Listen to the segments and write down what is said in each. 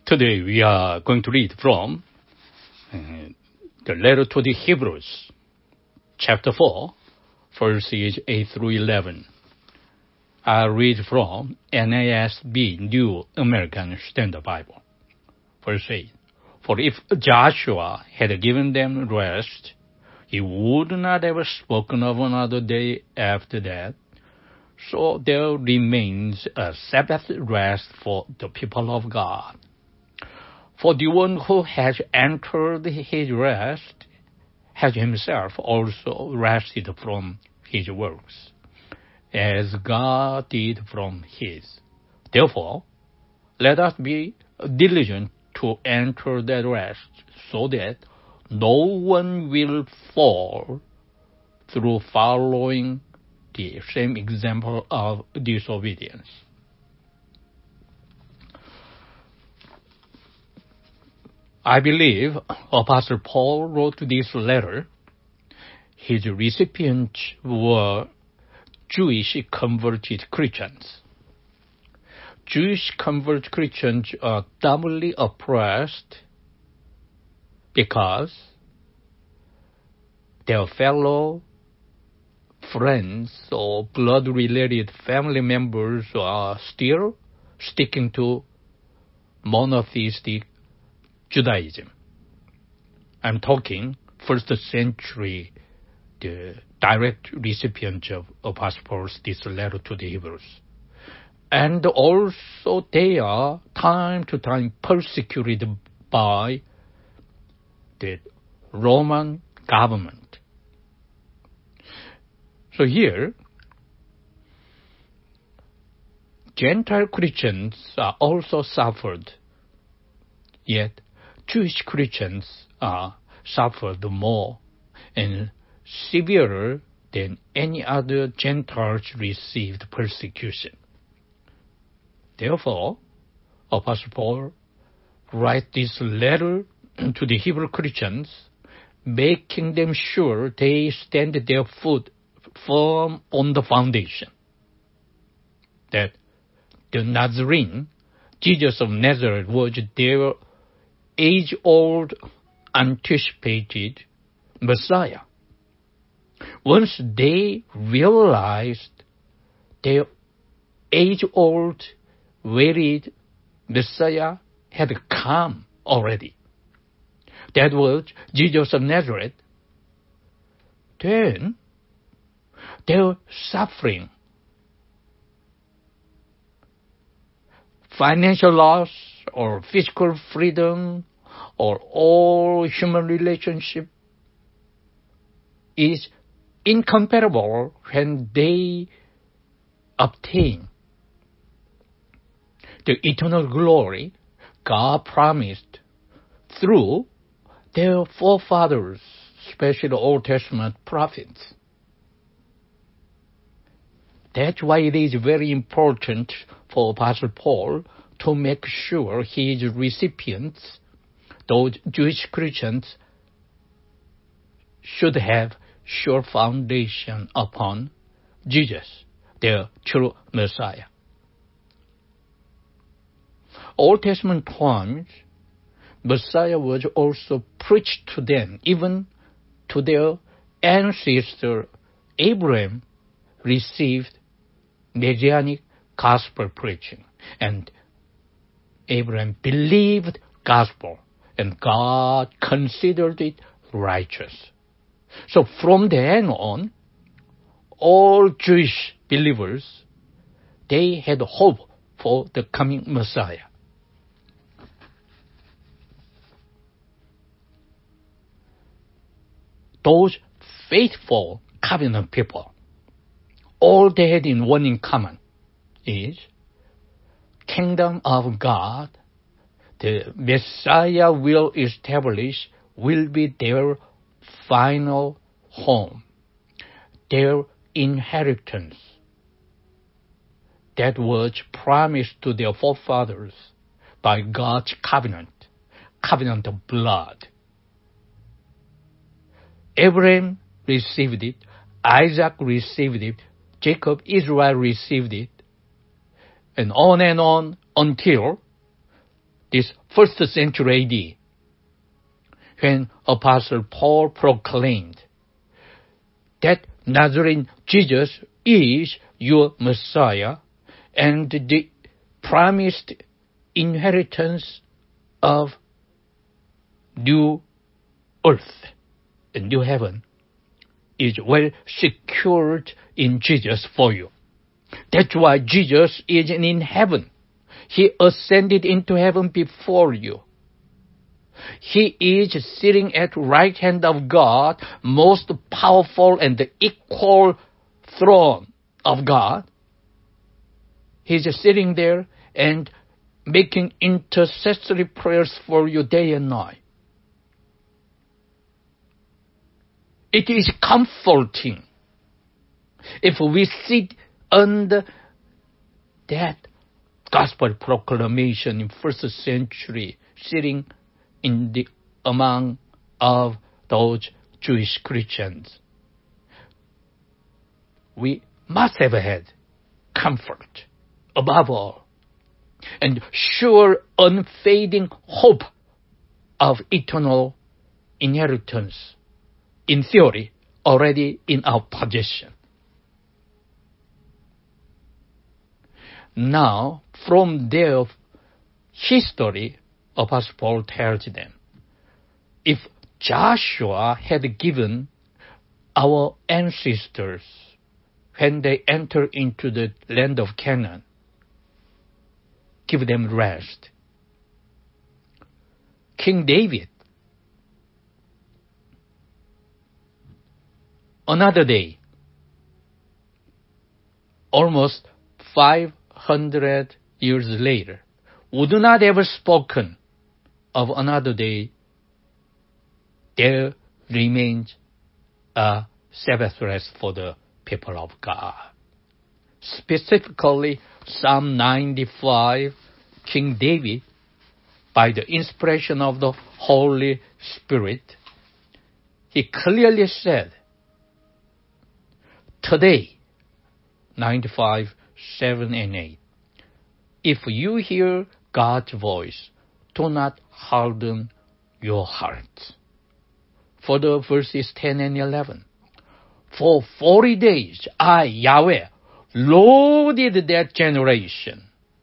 Today we are going to read from the letter to the Hebrews, chapter 4, verses 8 through 11. I'll read from NASB, New American Standard Bible. Verse 8. For if Joshua had given them rest, he would not have spoken of another day after that. So there remains a Sabbath rest for the people of God. For the one who has entered his rest has himself also rested from his works, as God did from his. Therefore, let us be diligent to enter that rest, so that no one will fall through following the same example of disobedience. I believe Apostle Paul wrote this letter. His recipients were Jewish converted Christians. Jewish converted Christians are doubly oppressed because their fellow friends or blood-related family members are still sticking to monotheistic Judaism. I'm talking first century, the direct recipient of Apostle Paul's this letter to the Hebrews. And also they are time to time persecuted by the Roman government. So here, Gentile Christians are also suffered, yet Jewish Christians are suffered more and severer than any other Gentiles received persecution. Therefore, Apostle Paul writes this letter to the Hebrew Christians, making them sure they stand their foot firm on the foundation, that the Nazarene, Jesus of Nazareth, was their age-old, anticipated Messiah. Once they realized their age-old, waited Messiah had come already, that was Jesus of Nazareth, then their suffering, financial loss, or physical freedom, or all human relationship is incomparable when they obtain the eternal glory God promised through their forefathers, especially the Old Testament prophets. That's why it is very important for Apostle Paul to make sure his recipients, those Jewish Christians, should have sure foundation upon Jesus, their true Messiah. Old Testament times, Messiah was also preached to them, even to their ancestor Abraham received Messianic gospel preaching, and Abraham believed gospel, and God considered it righteous. So from then on, all Jewish believers, they had hope for the coming Messiah. Those faithful covenant people, all they had in one in common is kingdom of God, the Messiah will establish, will be their final home, their inheritance that was promised to their forefathers by God's covenant of blood. Abraham received it, Isaac received it, Jacob, Israel received it, and on until this first century AD, when Apostle Paul proclaimed that Nazarene Jesus is your Messiah and the promised inheritance of new earth and new heaven is well secured in Jesus for you. That's why Jesus is in heaven. He ascended into heaven before you. He is sitting at the right hand of God, most powerful and equal throne of God. He's sitting there and making intercessory prayers for you day and night. It is comforting if we sit under that gospel proclamation in first century, sitting in the among of those Jewish Christians. We must have had comfort above all, and sure unfading hope of eternal inheritance, in theory, already in our possession. Now, from their history, Apostle Paul tells them, if Joshua had given our ancestors, when they entered into the land of Canaan, give them rest. King David, another day, almost 500 years later, would not have spoken of another day. There remains a Sabbath rest for the people of God. Specifically, Psalm 95, King David, by the inspiration of the Holy Spirit, he clearly said, today, 95, 7 and 8, if you hear God's voice, do not harden your hearts. Further verses 10 and 11. For 40 days, I, Yahweh, loaded that generation.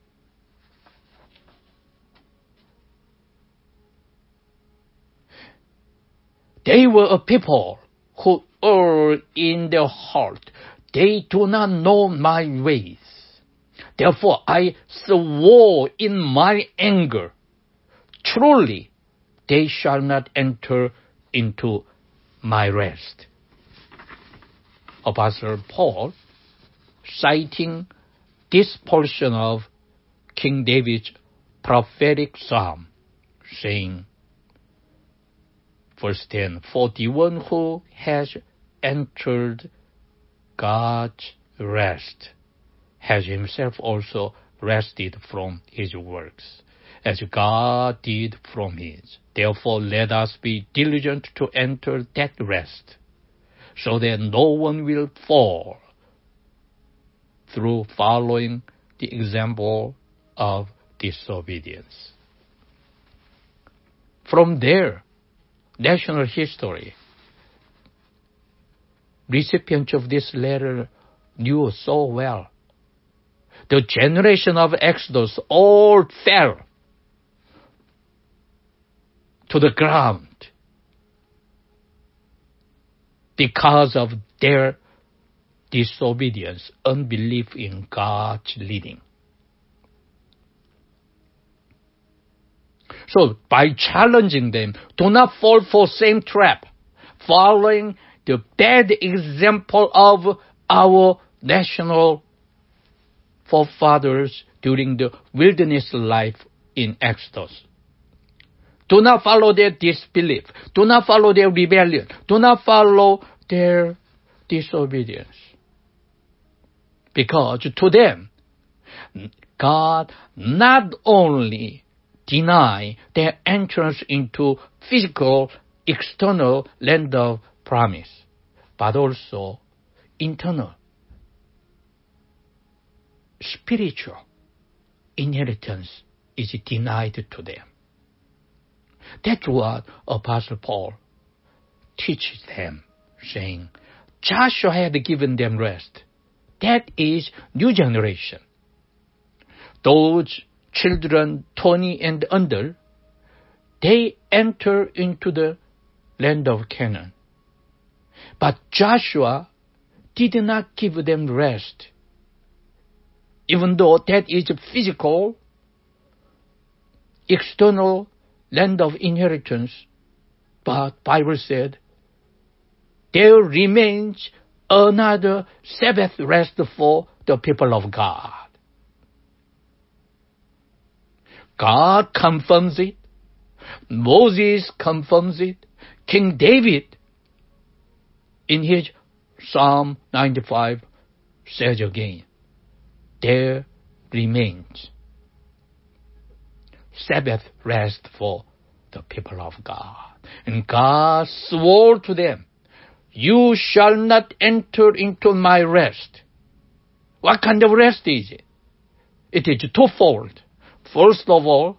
They were a people who err in their heart. They do not know my ways. Therefore, I swore in my anger, truly, they shall not enter into my rest. Apostle Paul, citing this portion of King David's prophetic psalm, saying, verse 10, for the one who has entered God's rest has himself also rested from his works, as God did from his. Therefore, let us be diligent to enter that rest, so that no one will fall through following the example of disobedience. From their national history, recipients of this letter knew so well. The generation of Exodus all fell to the ground because of their disobedience, unbelief in God's leading. So, by challenging them, do not fall for same trap, following the bad example of our national forefathers during the wilderness life in Exodus. Do not follow their disbelief. Do not follow their rebellion. Do not follow their disobedience. Because to them, God not only denied their entrance into physical, external land of promise, but also internal, spiritual inheritance is denied to them. That's what Apostle Paul teaches them, saying, Joshua had given them rest. That is new generation. Those children 20 and under, they enter into the land of Canaan. But Joshua did not give them rest. Even though that is a physical, external land of inheritance, but Bible said, there remains another Sabbath rest for the people of God. God confirms it. Moses confirms it. King David, in his Psalm 95, says again, there remains Sabbath rest for the people of God. And God swore to them, you shall not enter into my rest. What kind of rest is it? It is twofold. First of all,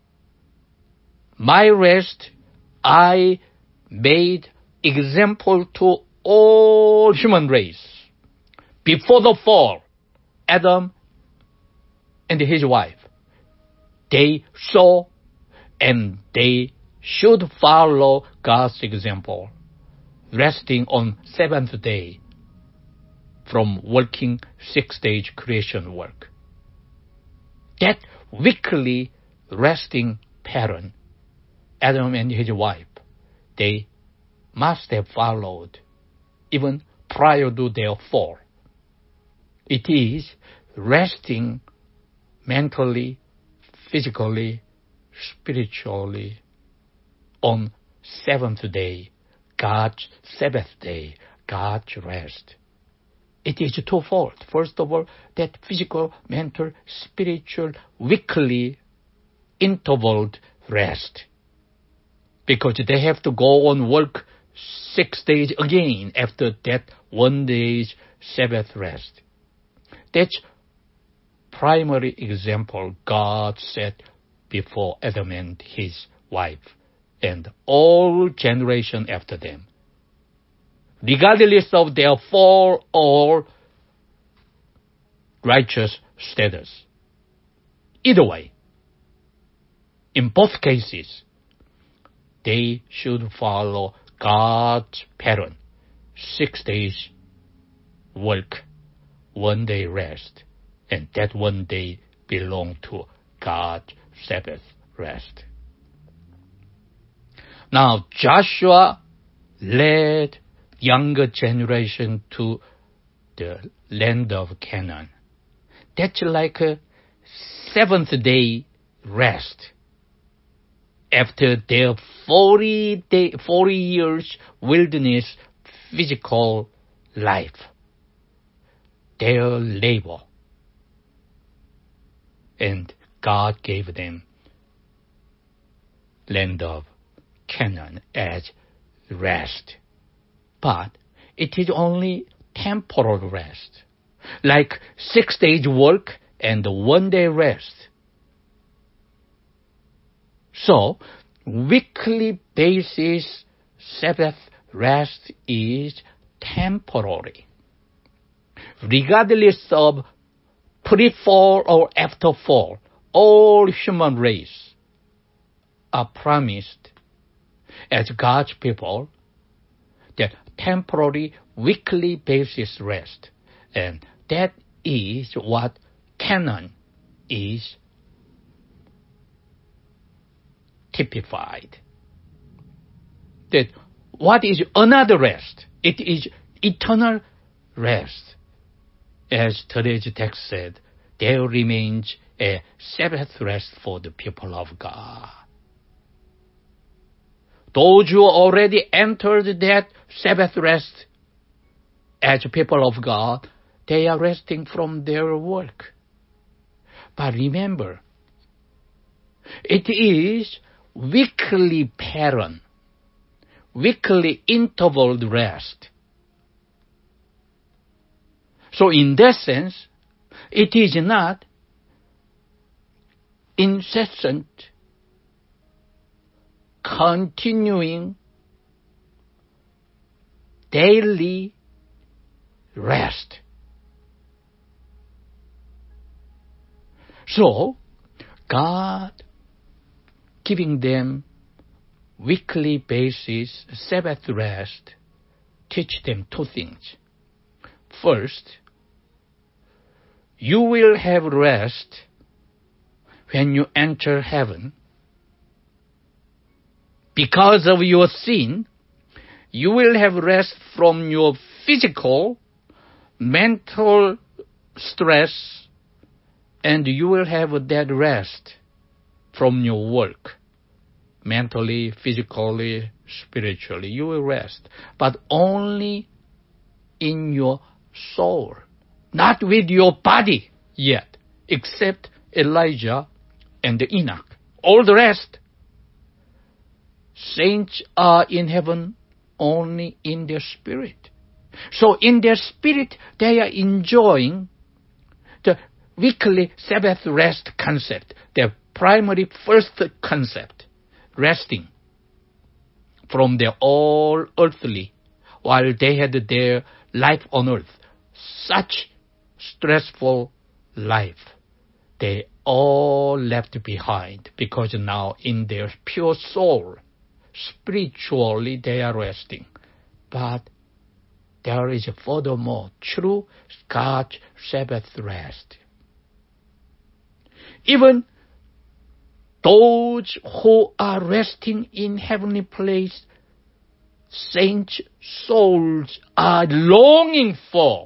my rest I made example to all human race. Before the fall, Adam and his wife, they saw and they should follow God's example, resting on seventh day from working 6 days creation work. That weekly resting pattern, Adam and his wife, they must have followed even prior to their fall. It is resting mentally, physically, spiritually on seventh day, God's Sabbath day, God's rest. It is twofold. First of all, that physical, mental, spiritual, weekly interval rest. Because they have to go on work 6 days again after that 1 day's Sabbath rest. That's primary example God set before Adam and his wife and all generation after them. Regardless of their fall or righteous status. Either way, in both cases, they should follow God's pattern. 6 days work, 1 day rest, and that 1 day belong to God's Sabbath rest. Now, Joshua led younger generation to the land of Canaan. That's like a 7th day rest. After their 40 years wilderness physical life, their labor, and God gave them land of Canaan as rest. But it is only temporal rest, like 6 days work and 1 day rest. So, weekly basis Sabbath rest is temporary. Regardless of pre-fall or after-fall, all human race are promised as God's people that temporary weekly basis rest. And that is what Canaan is typified. That what is another rest? It is eternal rest. As today's text said, there remains a Sabbath rest for the people of God. Those who already entered that Sabbath rest as people of God, they are resting from their work. But remember, it is weekly pattern, weekly interval rest. So in that sense, it is not incessant, continuing, daily rest. So, God giving them weekly basis Sabbath rest, teach them two things. First, you will have rest when you enter heaven. Because of your sin, you will have rest from your physical, mental stress, and you will have that rest from your work. Mentally, physically, spiritually, you will rest. But only in your soul, not with your body yet, except Elijah and Enoch. All the rest, saints are in heaven only in their spirit. So in their spirit, they are enjoying the weekly Sabbath rest concept, their primary first concept, resting from their all earthly, while they had their life on earth. Such stressful life, they all left behind, because now in their pure soul, spiritually they are resting. But there is furthermore true God's Sabbath rest. Even those who are resting in heavenly place, saints' souls are longing for.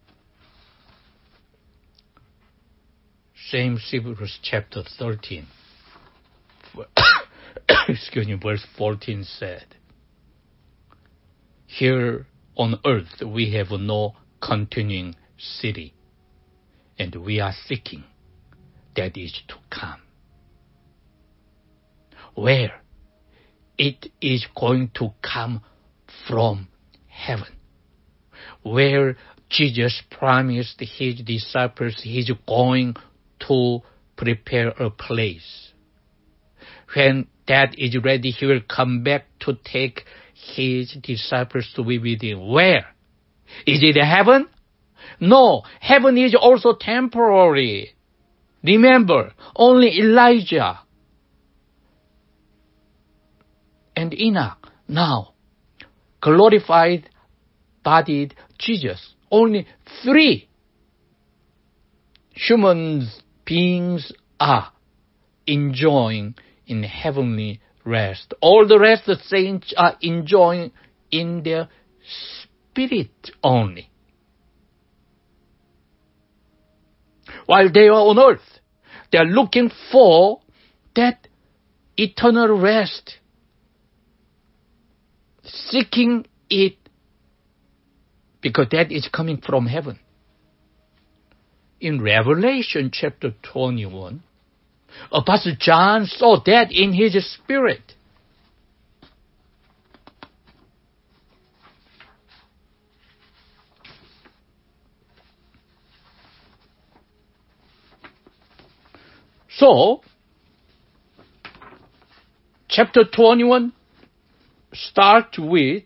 Same Hebrews chapter 13. Verse 14 said, here on earth we have no continuing city, and we are seeking that is to come. Where? It is going to come from heaven, where Jesus promised his disciples he's going to prepare a place. When that is ready, he will come back to take his disciples to be with him. Where? Is it heaven? No, heaven is also temporary. Remember, only Elijah and Enoch, now glorified, bodied Jesus. Only 3 human beings are enjoying in heavenly rest. All the rest of the saints are enjoying in their spirit only. While they are on earth, they are looking for that eternal rest, seeking it, because that is coming from heaven. In Revelation chapter 21, Apostle John saw that in his spirit. So, chapter 21 starts with,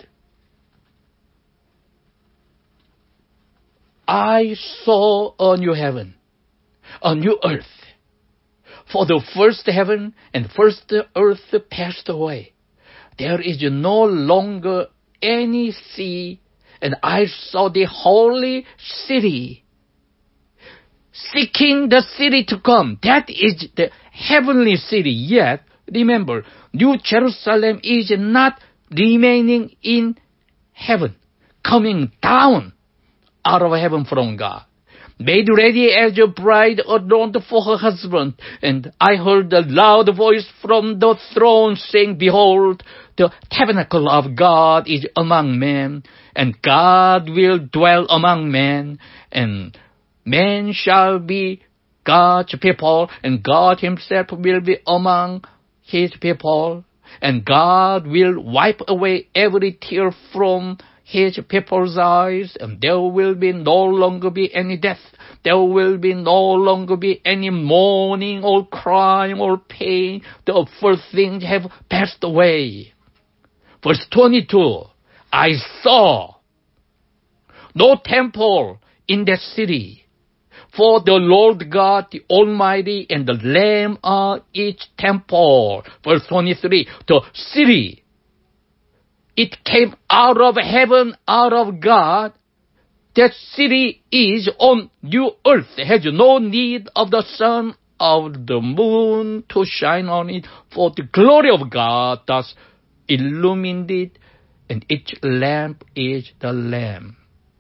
I saw a new heaven, a new earth. For the first heaven and first earth passed away. There is no longer any sea, and I saw the holy city, seeking the city to come. That is the heavenly city. Yet, remember, New Jerusalem is not remaining in heaven, coming down out of heaven from God, made ready as a bride adorned for her husband. And I heard a loud voice from the throne saying, behold, the tabernacle of God is among men, and God will dwell among men, and men shall be God's people, and God himself will be among his people, and God will wipe away every tear from his people's eyes, and there will be no longer be any death. There will be no longer be any mourning or crying or pain. The first things have passed away. Verse 22, I saw no temple in that city, for the Lord God, the Almighty, and the Lamb are each temple. Verse 23, the city, it came out of heaven, out of God. That city is on new earth, has no need of the sun, of the moon to shine on it, for the glory of God does illumine it, and each lamp is the Lamb.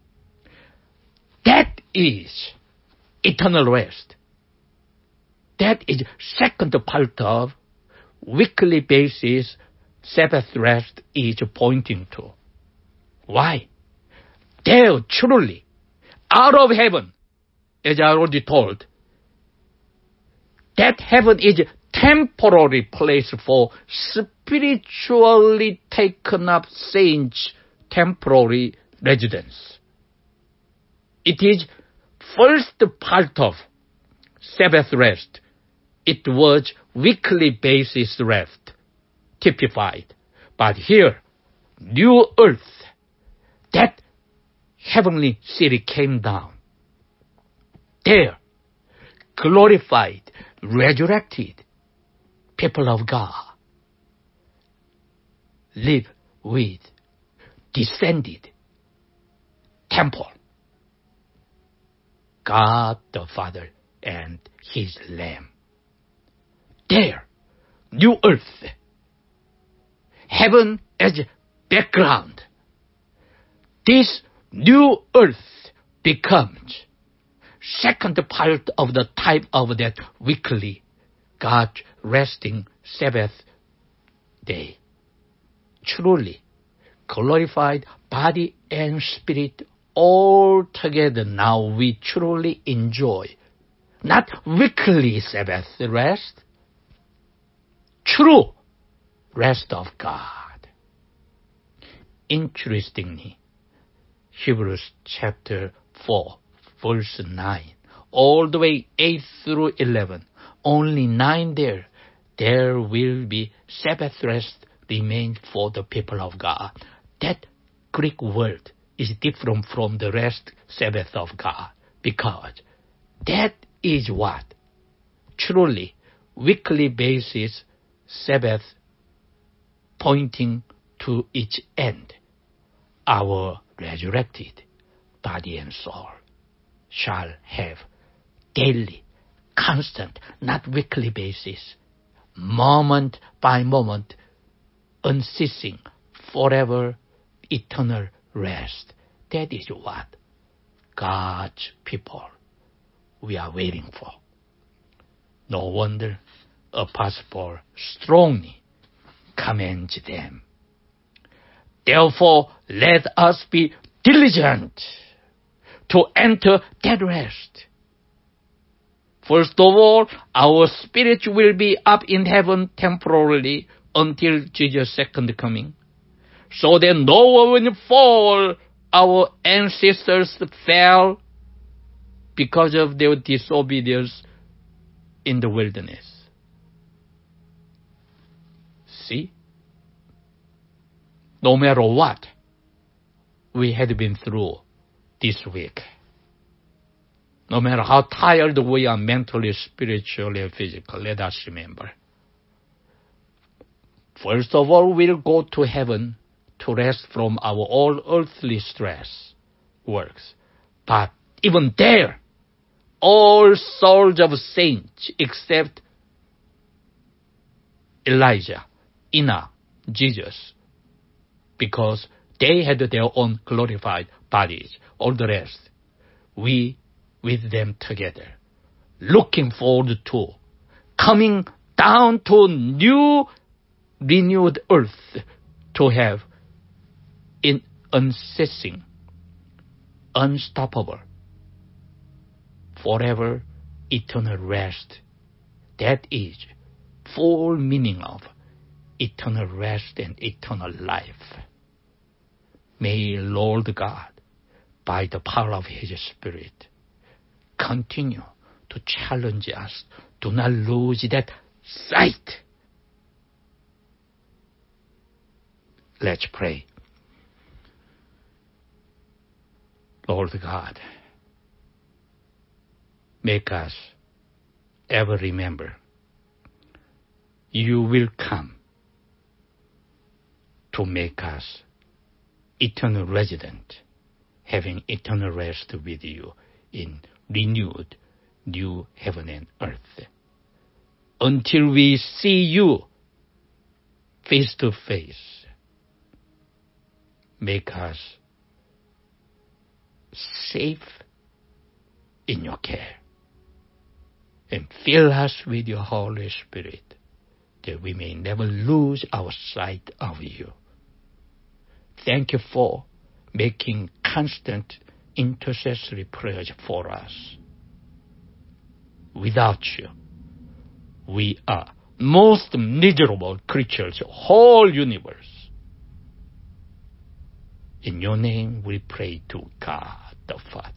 That is eternal rest. That is second part of weekly basis Sabbath rest is pointing to. Why? There truly, out of heaven, as I already told, that heaven is a temporary place for spiritually taken up saints' temporary residence. It is first part of Sabbath rest. It was weekly basis rest, typified. But here, new earth, that heavenly city came down. There, glorified, resurrected people of God live with descended temple, God the Father and His Lamb. There, new earth, heaven as background. This new earth becomes second part of the type of that weekly God resting Sabbath day. Truly, glorified body and spirit all together now we truly enjoy. Not weekly Sabbath rest, true rest of God. Interestingly, Hebrews chapter 4, verse 9, all the way 8 through 11, only 9 there will be Sabbath rest remain for the people of God. That Greek word is different from the rest Sabbath of God, because that is what truly weekly basis Sabbath pointing to its end. Our resurrected body and soul shall have daily, constant, not weekly basis, moment by moment, unceasing, forever, eternal rest. That is what God's people we are waiting for. No wonder Apostle Paul strongly commands them. Therefore, let us be diligent to enter that rest. First of all, our spirit will be up in heaven temporarily until Jesus' second coming, so that no one will fall. Our ancestors fell because of their disobedience in the wilderness. See? No matter what we had been through this week, no matter how tired we are mentally, spiritually, and physically, let us remember. First of all, we'll go to heaven to rest from our all earthly stress works. But even there, all souls of saints except Elijah, Enoch, Jesus, because they had their own glorified bodies, all the rest, we with them together, looking forward to coming down to new, renewed earth to have in unceasing, unstoppable, forever, eternal rest. That is full meaning of eternal rest and eternal life. May Lord God, by the power of His Spirit, continue to challenge us. Do not lose that sight. Let's pray. Lord God, make us ever remember you will come to make us eternal resident, having eternal rest with you in renewed new heaven and earth. Until we see you face to face, make us safe in your care, and fill us with your Holy Spirit, that we may never lose our sight of you. Thank you for making constant intercessory prayers for us. Without you, we are most miserable creatures, whole universe. In your name we pray to God the Father.